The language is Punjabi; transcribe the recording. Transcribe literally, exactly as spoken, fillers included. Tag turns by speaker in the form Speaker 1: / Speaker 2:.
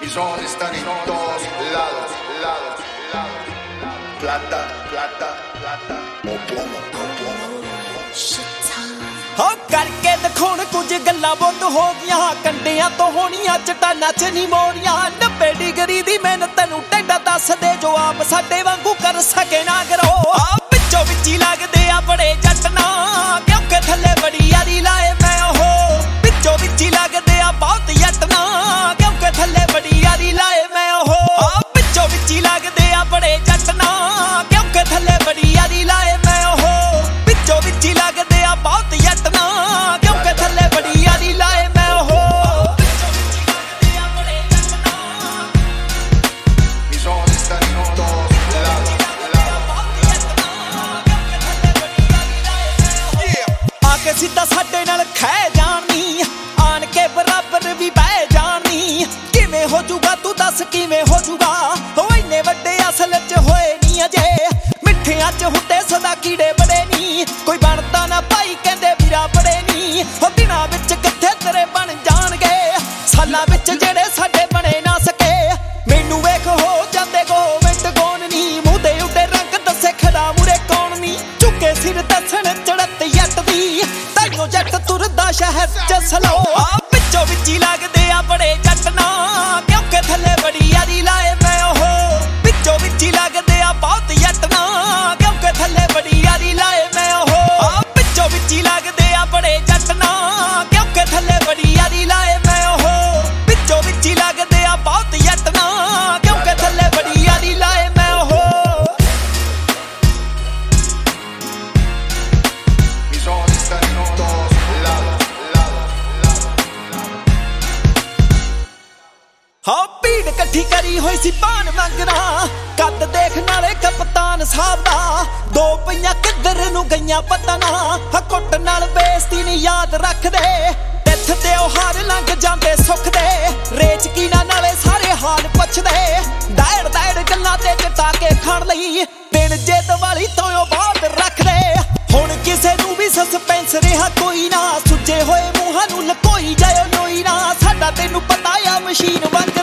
Speaker 1: Son están en todos lados, lados, lados. Plata, plata, plata.
Speaker 2: ਹੋ ਕਰਕੇ ਦਿਖਾਉਣ ਕੁਝ ਗੱਲਾਂ ਬੁੱਧ ਹੋ ਗਈਆਂ ਕੰਡਿਆਂ ਤੋਂ ਹੋਣੀਆਂ ਚਟਾਨਾਂ ਚ ਨਹੀਂ ਮੋੜੀਆਂ ਨੱਬੇ ਡਿਗਰੀ ਦੀ ਮਿਹਨਤ ਤੈਨੂੰ ਟੈਂਡਾ ਦੱਸ ਦੇ ਜੋ ਆਪ ਸਾਡੇ ਵਾਂਗੂ ਕਰ ਸਕੇ ਨਾ ਕਰੋ ਆ ਵਿੱਚੋਂ ਵਿੱਚੀ ਲੱਗਦੇ ਆ ਬੜੇ ਜੱਟ ਨਾ ਕਿਉਂਕਿ ਥੱਲੇ ਬੜੀ ਯਾਰੀ ਲਾਏ ਮੈਂ ਉਹ ਵਿੱਚੋਂ ਵਿੱਚੀ ਲੱਗਦੇ ਆ ਬਹੁਤ ਜੱਟ ਨਾ ਕਿਉਂਕਿ ਥੱਲੇ ਬੜੀ ਯਾਰੀ ਲਾਏ ਮੈਂ ਉਹ ਆ ਵਿੱਚੋਂ ਵਿੱਚੀ ਲੱਗਦੇ ਆ ਬੜੇ ਜੱਟ ਨਾ ਕਿਉਂਕਿ ਥੱਲੇ ਬੜੀ ਯਾਰੀ ਲਾਏ ਮੈਂ ਉਹ ਵਿੱਚੋਂ ਵਿੱਚੀ ਲੱਗਦੇ ਆ ਬਹੁਤ ਜੱਟ ਨਾ ਕਿਉਂਕਿ ਥੱਲੇ ਬੜੀ ਯਾਰੀ ਲਾਏ ਮੈਂ ਉਹ
Speaker 1: Son están en todos lados,
Speaker 2: ਆ ਕੇ ਸਿੱਧਾ ਸਾਡੇ ਨਾਲ ਖਹਿ ਜਾਣੀ ਆਣ ਕੇ ਬਰਾਬਰ ਵੀ ਬਹਿ ਜਾਣੀ ਕਿਵੇਂ ਹੋ ਜੂਗਾ ਤੂੰ ਦੱਸ ਕਿਵੇਂ ਹੋ ਜੂਗਾ ਹੋ ਇੰਨੇ ਵੱਡੇ ਅਸਲ ਚ ਹੋਏ ਨਹੀਂ ਅਜੇ ਮਿੱਠਿਆਂ ਚ ਹੁੰਦੇ ਸਦਾ ਕੀੜੇ ਬੜੇ ਨਹੀਂ ਕੋਈ ਬਣਦਾ ਨਾ ਭਾਈ ਕਹਿੰਦੇ ਵੀਰਾ ਬੜੇ ਨਹੀਂ ਹੋ ਦਿਨਾਂ ਵਿੱਚ ਕਿੱਥੇ ਤੇਰੇ ਬਣ ਜਾਣਗੇ ਸਾਲਾਂ ਵਿੱਚ ਜਿਹੜੇ ਸਾਡੇ ਬਣੇ ਨਾ ਸਕੇ ਮੈਨੂੰ ਵੇਖ ਹੋ ਜਾਂਦੇ ਗੋਵਿੰਦ ਗੋਨ ਨਹੀਂ ਮੂੰਹ ਦੇ ਉੱਤੇ ਰੰਗ ਦੱਸੇ ਖੜਾ ਮੂਰੇ ਕੌਣ ਨਹੀਂ ਝੁਕੇ ਸਿਰ ਦੱਸਣ ਚੜਤ ਜੱਟ ਦੀ ਤਾਈਓ ਜੱਟ ਤੁਰਦਾ ਸ਼ਹਿਰ ਚ ਸਲੋ ਆ ਵਿੱਚੋਂ ਵਿੱਚੀ ਲੱਗਦੇ ਆ ਬੜੇ ਜੱਟ ਨਾ ਕਿਉਂਕਿ ਥੱਲੇ ਬੜੀ ਯਾਰੀ ਲਾਏ ਮੈਂ ਉਹ ਵਿੱਚੋਂ ਵਿੱਚੀ ਲੱਗਦੇ ਆ ਬਹੁਤ ਜੱਟ ਨਾ ਕਿਉਂਕਿ ਥੱਲੇ ਬੜੀ ਯਾਰੀ ਲਾਏ ਮੈਂ ਉਹ ਆ ਵਿੱਚੋਂ ਵਿੱਚੀ ਲੱਗਦੇ ਆ ਬੜੇ ਜੱਟ ਨਾ ਕਿਉਂਕਿ ਥੱਲੇ ਬੜੀ ਯਾਰੀ ਲਾਏ ਮੈਂ ਉਹ ਵਿੱਚੋਂ ਵਿੱਚੀ ਲੱਗਦੇ ਆ ਬਹੁਤ ਜੱਟ ਨਾ ਕਿਉਂਕਿ ਥੱਲੇ ਬੜੀ ਯਾਰੀ ਲਾਏ ਮੈਂ ਉਹ
Speaker 1: son están en todos lados, lados,
Speaker 2: ਹਾਂ ਭੀੜ ਇਕੱਠੀ ਕਰੀ ਹੋਈ ਸੀ ਪਾਨ ਮੰਗਣਾ ਕੱਦ ਦੇਖ ਨਾਲੇ ਕਪਤਾਨ ਸਾਹਿਬ ਦਾ ਦੋ ਪਈਆਂ ਕਿੱਧਰ ਨੂੰ ਗਈਆਂ ਪਤਾ ਨਾ ਹਾਂ ਕੁੱਟ ਨਾਲ ਬੇਇੱਜ਼ਤੀ ਨਹੀਂ ਯਾਦ ਰੱਖਦੇ ਤਿੱਥ ਤਿਉਹਾਰ ਲੰਘ ਜਾਂਦੇ ਸੁੱਖ ਦੇ ਰੇਚ ਕੀ ਨਾ ਨਾਲੇ ਸਾਰੇ ਹਾਲ ਪੁੱਛਦੇ ਦਾਇੜ ਦਾਇੜ ਗੱਲਾਂ ਤੇ ਚਟਾ ਕੇ ਖਾਣ ਲਈ ਦਿਨ ਜੇ ਦੀਵਾਲੀ ਤੋਂ ਉਹ ਬਾਅਦ ਰੱਖਦੇ ਹੁਣ ਕਿਸੇ ਨੂੰ ਵੀ ਸਸਪੈਂਸ ਰਿਹਾ ਕੋਈ ਨਾ ਸੁੱਜੇ ਹੋਏ ਮੂੰਹਾਂ ਨੂੰ ਲਕੋਈ ਜਾਇਓ ਲੋਈ ਨਾ ਸਾਡਾ ਤੈਨੂੰ ਪਤਾ ਆ ਮਸ਼ੀਨ ਵਾਂਗ